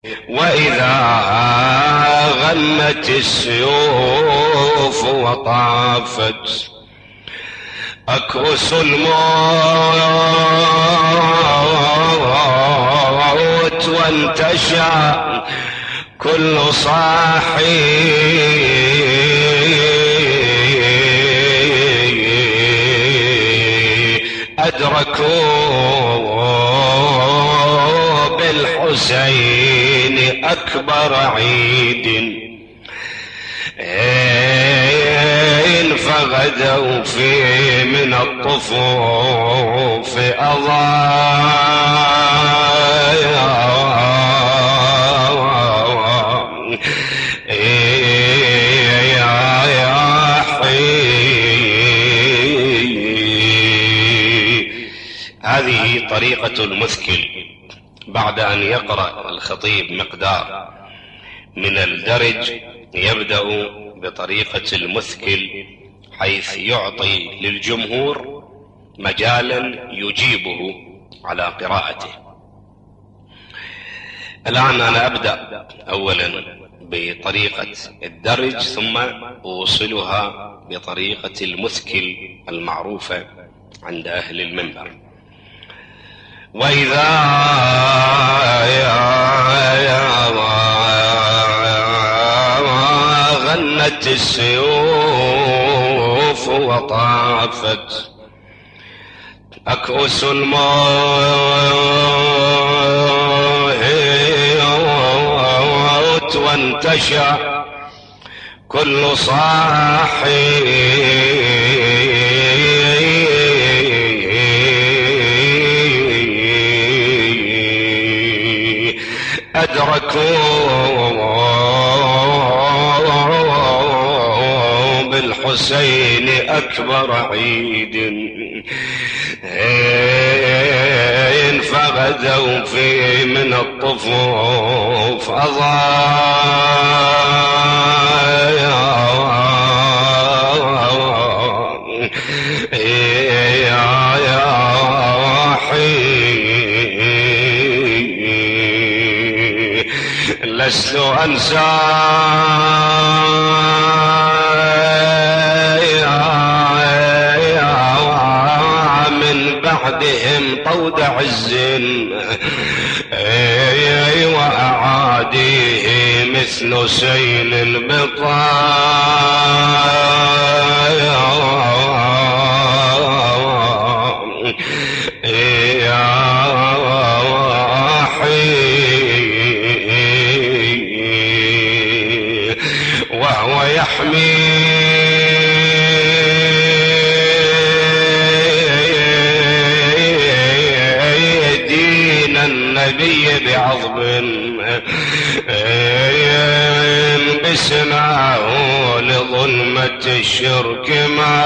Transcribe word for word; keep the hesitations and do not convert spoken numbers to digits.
وإذا غمت السيوف وطافت أكؤوس الموت وانتشى كل صاحي أدركوا بالحسين أكبر عيد إن فغدوا فيه من الطفوف أضايا هذه طريقة المثكل. بعد أن يقرأ الخطيب مقدار من الدرج يبدأ بطريقة المثكل، حيث يعطي للجمهور مجالا يجيبه على قراءته. الآن أنا أبدأ أولا بطريقة الدرج ثم أوصلها بطريقة المثكل المعروفة عند أهل المنبر. وإذا غنت السيوف وطافت أكؤوس الموت وانتشى كل صاحي أدركوا بالحسين أكبر عيد إن فغدوا فيه من الطفوف أضايا لست أنسى من بعدهم طود عز وأعاديه مثل سيل البطايا وهو يحمي دين النبي بعضب بسمعه لظلمة الشرك ما